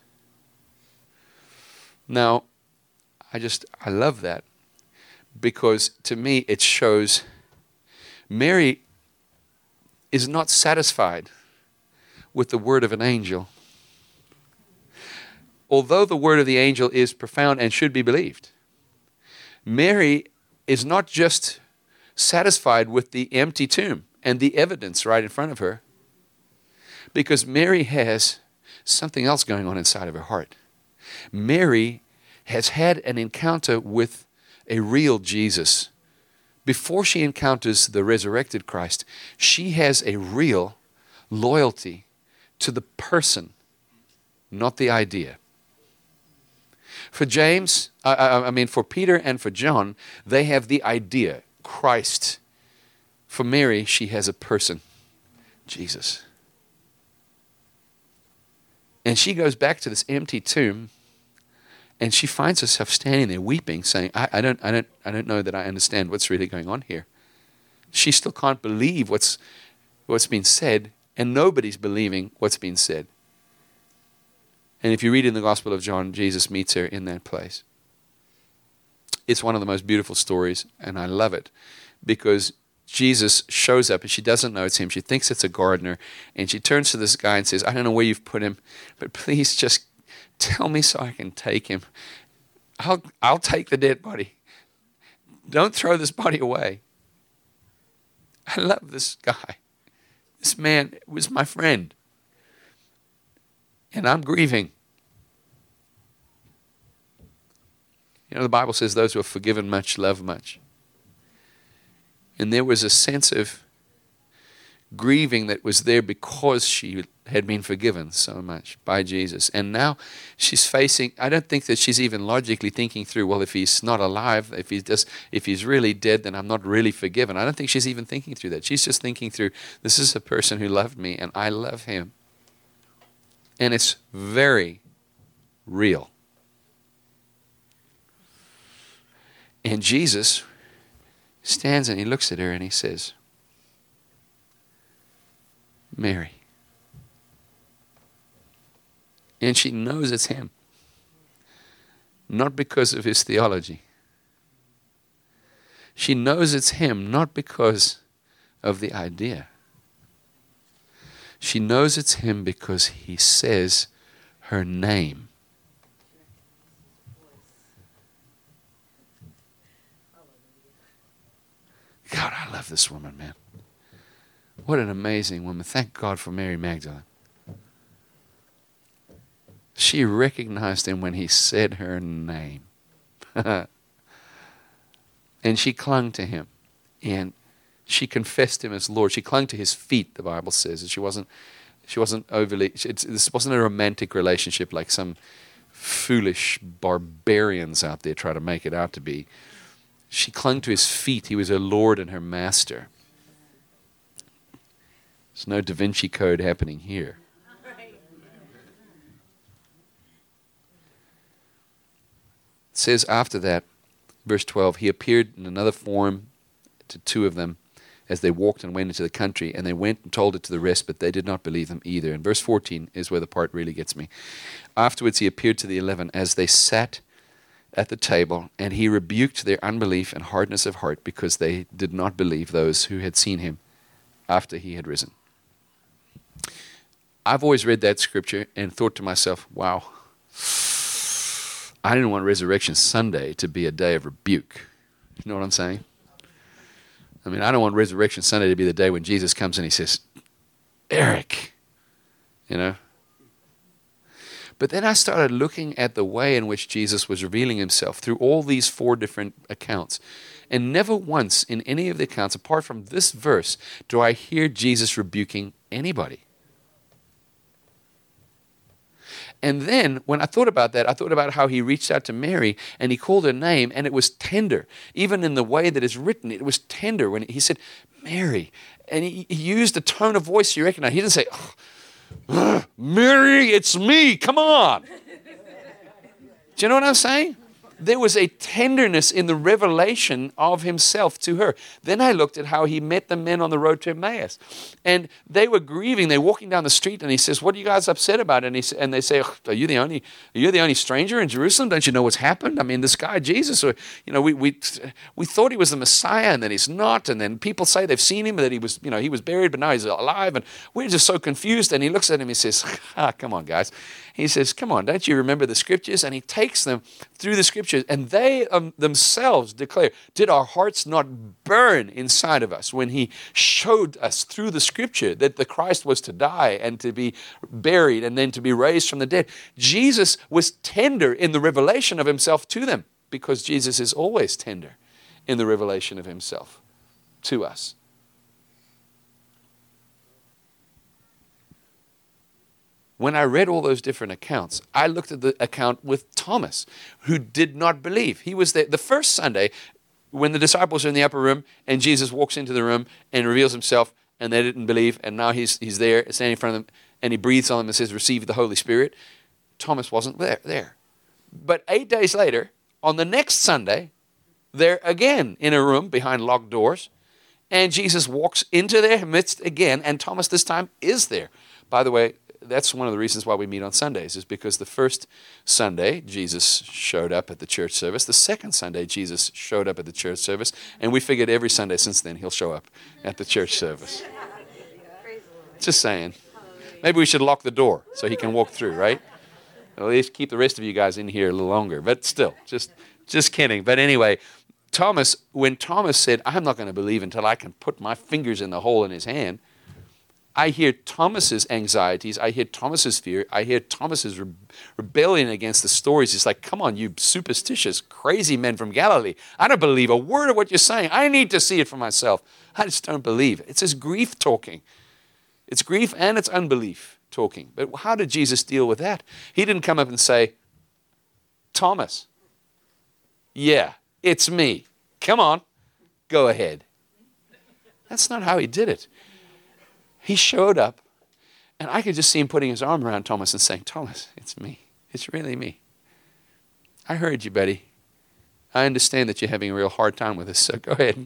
Now, I love that because to me it shows Mary is not satisfied with the word of an angel. Although the word of the angel is profound and should be believed, Mary is not just satisfied with the empty tomb and the evidence right in front of her, because Mary has something else going on inside of her heart. Mary has had an encounter with a real Jesus. Before she encounters the resurrected Christ, she has a real loyalty to the person, not the idea. For James, for Peter and for John, they have the idea, Christ. For Mary, she has a person, Jesus. And she goes back to this empty tomb, and she finds herself standing there weeping, saying, I don't know that I understand what's really going on here. She still can't believe what's been said, and nobody's believing what's been said. And if you read in the Gospel of John, Jesus meets her in that place. It's one of the most beautiful stories, and I love it, because Jesus shows up, and she doesn't know it's him. She thinks it's a gardener, and she turns to this guy and says, I don't know where you've put him, but please just tell me so I can take him. I'll take the dead body. Don't throw this body away. I love this guy. This man was my friend. And I'm grieving. You know, the Bible says those who are forgiven much love much. And there was a sense of grieving that was there because she had been forgiven so much by Jesus. And now she's facing, I don't think that she's even logically thinking through, well, if he's not alive, if he's really dead, then I'm not really forgiven. I don't think she's even thinking through that. She's just thinking through, this is a person who loved me and I love him. And it's very real. And Jesus stands and he looks at her and he says, Mary. And she knows it's him. Not because of his theology. She knows it's him not because of the idea. She knows it's him because he says her name. God, I love this woman, man. What an amazing woman. Thank God for Mary Magdalene. She recognized him when he said her name. And she clung to him. And she confessed him as Lord. She clung to his feet, the Bible says. She wasn't overly, this wasn't a romantic relationship like some foolish barbarians out there try to make it out to be. She clung to his feet. He was her Lord and her master. There's no Da Vinci Code happening here. It says after that, verse 12, he appeared in another form to two of them as they walked and went into the country, and they went and told it to the rest, but they did not believe them either. And verse 14 is where the part really gets me. Afterwards he appeared to the 11 as they sat at the table, and he rebuked their unbelief and hardness of heart because they did not believe those who had seen him after he had risen. I've always read that scripture and thought to myself, wow, I didn't want Resurrection Sunday to be a day of rebuke. You know what I'm saying? I mean, I don't want Resurrection Sunday to be the day when Jesus comes and he says, Eric, you know. But then I started looking at the way in which Jesus was revealing himself through all these 4 different accounts. And never once in any of the accounts, apart from this verse, do I hear Jesus rebuking anybody. And then, when I thought about that, I thought about how he reached out to Mary and he called her name, and it was tender. Even in the way that it's written, it was tender when he said, Mary. And he used a tone of voice you recognize. He didn't say, Mary, it's me, come on. Do you know what I'm saying? There was a tenderness in the revelation of himself to her. Then I looked at how he met the men on the road to Emmaus. And they were grieving. They're walking down the street, and he says, what are you guys upset about? And they say, are you the only stranger in Jerusalem? Don't you know what's happened? I mean, this guy, Jesus, we thought he was the Messiah, and then he's not. And then people say they've seen him, that he was buried, but now he's alive. And we're just so confused. And he looks at him, he says, come on, guys. He says, come on, don't you remember the scriptures? And he takes them through the scriptures, and they themselves declare, did our hearts not burn inside of us when he showed us through the scripture that the Christ was to die and to be buried and then to be raised from the dead? Jesus was tender in the revelation of himself to them, because Jesus is always tender in the revelation of himself to us. When I read all those different accounts, I looked at the account with Thomas, who did not believe. He was there the first Sunday when the disciples are in the upper room and Jesus walks into the room and reveals himself, and they didn't believe, and now he's there standing in front of them, and he breathes on them and says, receive the Holy Spirit. Thomas wasn't there. But 8 days later, on the next Sunday, they're again in a room behind locked doors, and Jesus walks into their midst again, and Thomas this time is there. By the way, that's one of the reasons why we meet on Sundays, is because the first Sunday, Jesus showed up at the church service. The second Sunday, Jesus showed up at the church service. And we figured every Sunday since then, he'll show up at the church service. Just saying. Maybe we should lock the door so he can walk through, right? At least keep the rest of you guys in here a little longer. But still, just kidding. But anyway, when Thomas said, I'm not going to believe until I can put my fingers in the hole in his hand, I hear Thomas's anxieties. I hear Thomas's fear. I hear Thomas's rebellion against the stories. It's like, come on, you superstitious, crazy men from Galilee. I don't believe a word of what you're saying. I need to see it for myself. I just don't believe. It's his grief talking. It's grief and it's unbelief talking. But how did Jesus deal with that? He didn't come up and say, Thomas, yeah, it's me. Come on, go ahead. That's not how he did it. He showed up, and I could just see him putting his arm around Thomas and saying, Thomas, it's me. It's really me. I heard you, buddy. I understand that you're having a real hard time with this, so go ahead.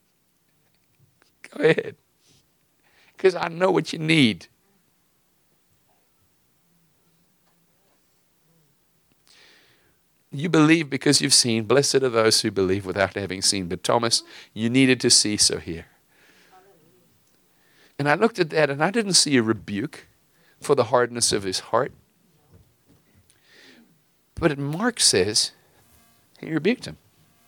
Go ahead. Because I know what you need. You believe because you've seen. Blessed are those who believe without having seen. But Thomas, you needed to see, so here. And I looked at that, and I didn't see a rebuke for the hardness of his heart. But Mark says he rebuked him.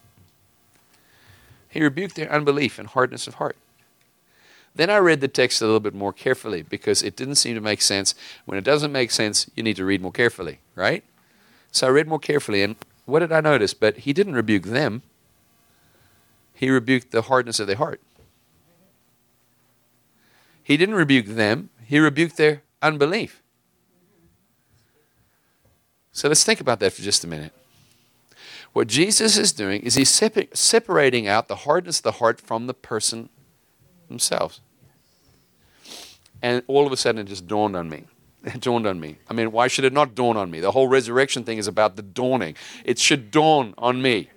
He rebuked their unbelief and hardness of heart. Then I read the text a little bit more carefully, because it didn't seem to make sense. When it doesn't make sense, you need to read more carefully, right? So I read more carefully, and what did I notice? But he didn't rebuke them. He rebuked the hardness of their heart. He didn't rebuke them. He rebuked their unbelief. So let's think about that for just a minute. What Jesus is doing is he's separating out the hardness of the heart from the person themselves. And all of a sudden it just dawned on me. It dawned on me. I mean, why should it not dawn on me? The whole resurrection thing is about the dawning. It should dawn on me.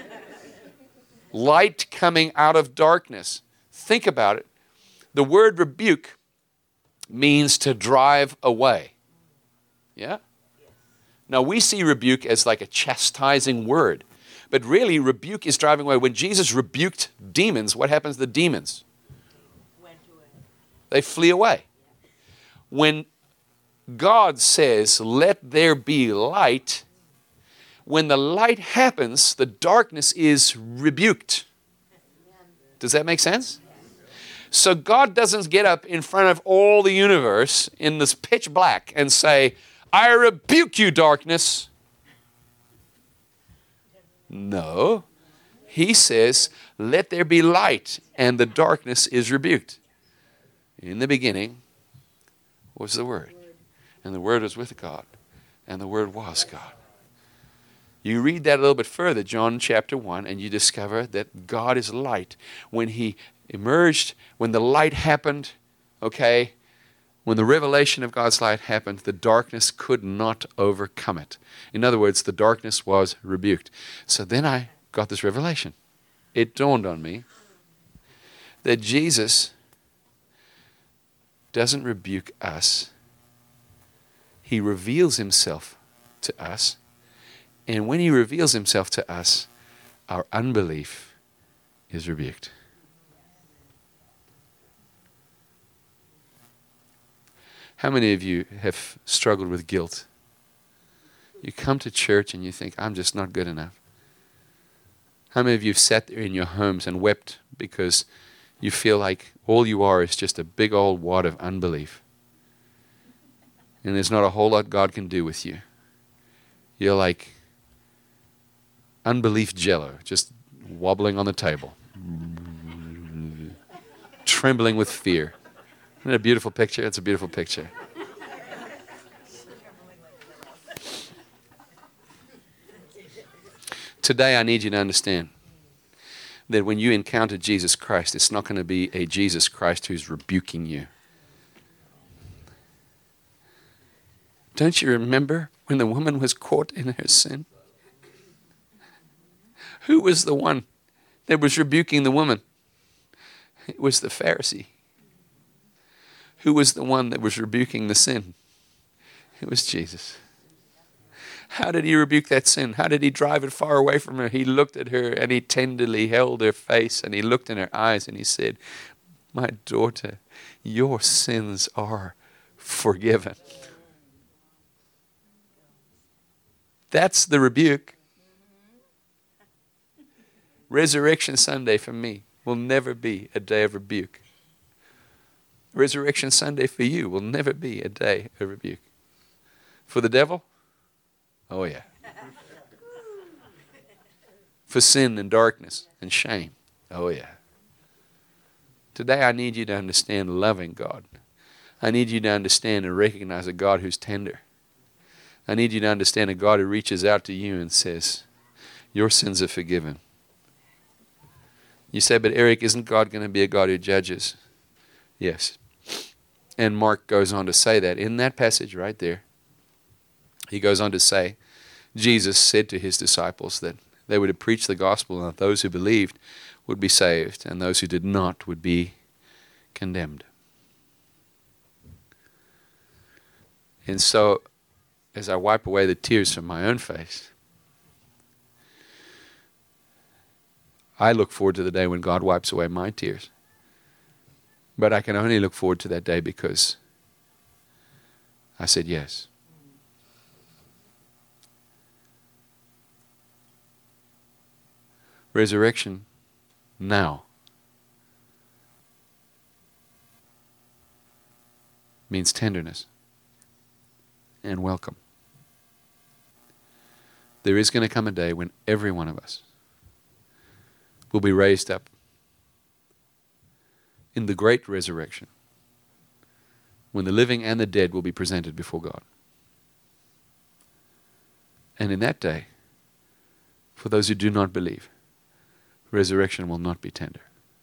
Light coming out of darkness. Think about it. The word rebuke means to drive away. Yeah? Now, we see rebuke as like a chastising word. But really, rebuke is driving away. When Jesus rebuked demons, what happens to the demons? Went away. They flee away. When God says, let there be light, when the light happens, the darkness is rebuked. Does that make sense? So God doesn't get up in front of all the universe in this pitch black and say, I rebuke you, darkness. No. He says, let there be light, and the darkness is rebuked. In the beginning was the Word, and the Word was with God, and the Word was God. You read that a little bit further, John chapter 1, and you discover that God is light. When He emerged, when the light happened, okay, when the revelation of God's light happened, the darkness could not overcome it. In other words, the darkness was rebuked. So then I got this revelation. It dawned on me that Jesus doesn't rebuke us. He reveals Himself to us. And when He reveals Himself to us, our unbelief is rebuked. How many of you have struggled with guilt? You come to church and you think, I'm just not good enough. How many of you have sat there in your homes and wept because you feel like all you are is just a big old wad of unbelief? And there's not a whole lot God can do with you. You're like unbelief jello, just wobbling on the table, trembling with fear. Isn't that a beautiful picture? It's a beautiful picture. Today I need you to understand that when you encounter Jesus Christ, it's not going to be a Jesus Christ who's rebuking you. Don't you remember when the woman was caught in her sin? Who was the one that was rebuking the woman? It was the Pharisee. Who was the one that was rebuking the sin? It was Jesus. How did He rebuke that sin? How did He drive it far away from her? He looked at her and He tenderly held her face and He looked in her eyes and He said, my daughter, your sins are forgiven. That's the rebuke. Resurrection Sunday for me will never be a day of rebuke. Resurrection Sunday for you will never be a day of rebuke. For the devil? Oh yeah. For sin and darkness and shame? Oh yeah. Today I need you to understand loving God. I need you to understand and recognize a God who's tender. I need you to understand a God who reaches out to you and says, your sins are forgiven. You say, but Eric, isn't God going to be a God who judges? Yes. And Mark goes on to say that in that passage right there. He goes on to say, Jesus said to His disciples that they were to preach the gospel and that those who believed would be saved and those who did not would be condemned. And so, as I wipe away the tears from my own face, I look forward to the day when God wipes away my tears. But I can only look forward to that day because I said yes. Resurrection now means tenderness and welcome. There is going to come a day when every one of us will be raised up in the great resurrection, when the living and the dead will be presented before God. And in that day, for those who do not believe, resurrection will not be tender.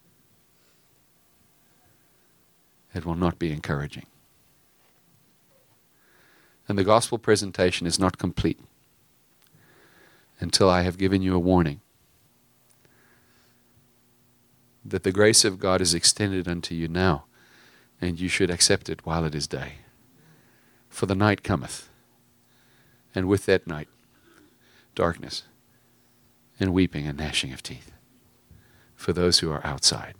It will not be encouraging. And the gospel presentation is not complete until I have given you a warning that the grace of God is extended unto you now, and you should accept it while it is day. For the night cometh, and with that night, darkness and weeping and gnashing of teeth for those who are outside.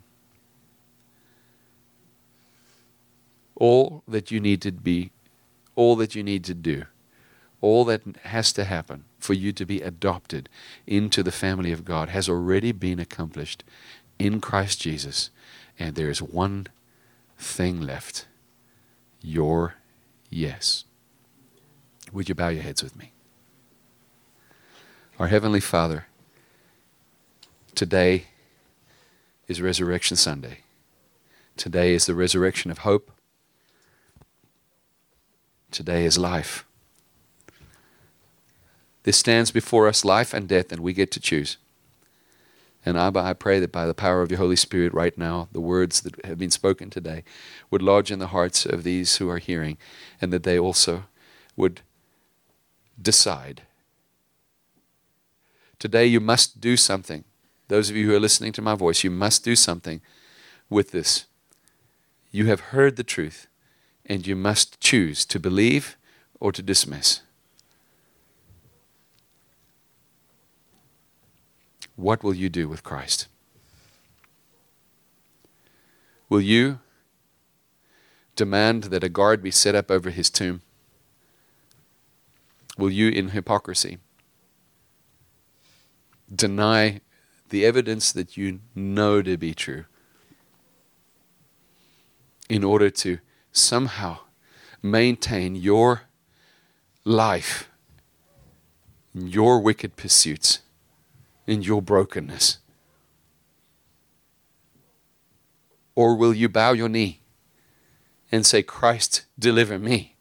All that you need to be, all that you need to do, all that has to happen for you to be adopted into the family of God has already been accomplished in Christ Jesus. And there is one thing left: your yes. Would you bow your heads with me? Our Heavenly Father, today is Resurrection Sunday. Today is the resurrection of hope. Today is life. This stands before us, life and death, and we get to choose. And Abba, I pray that by the power of your Holy Spirit right now, the words that have been spoken today would lodge in the hearts of these who are hearing, and that they also would decide. Today you must do something. Those of you who are listening to my voice, you must do something with this. You have heard the truth, and you must choose to believe or to dismiss. What will you do with Christ? Will you demand that a guard be set up over his tomb? Will you, in hypocrisy, deny the evidence that you know to be true in order to somehow maintain your life, your wicked pursuits, in your brokenness? Or will you bow your knee and say, Christ, deliver me?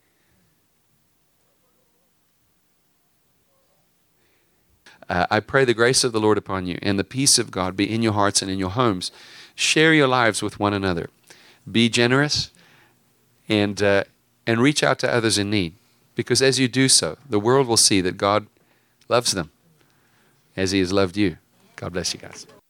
I pray the grace of the Lord upon you and the peace of God be in your hearts and in your homes. Share your lives with one another. Be generous and reach out to others in need. Because as you do so, the world will see that God loves them as he has loved you. God bless you guys.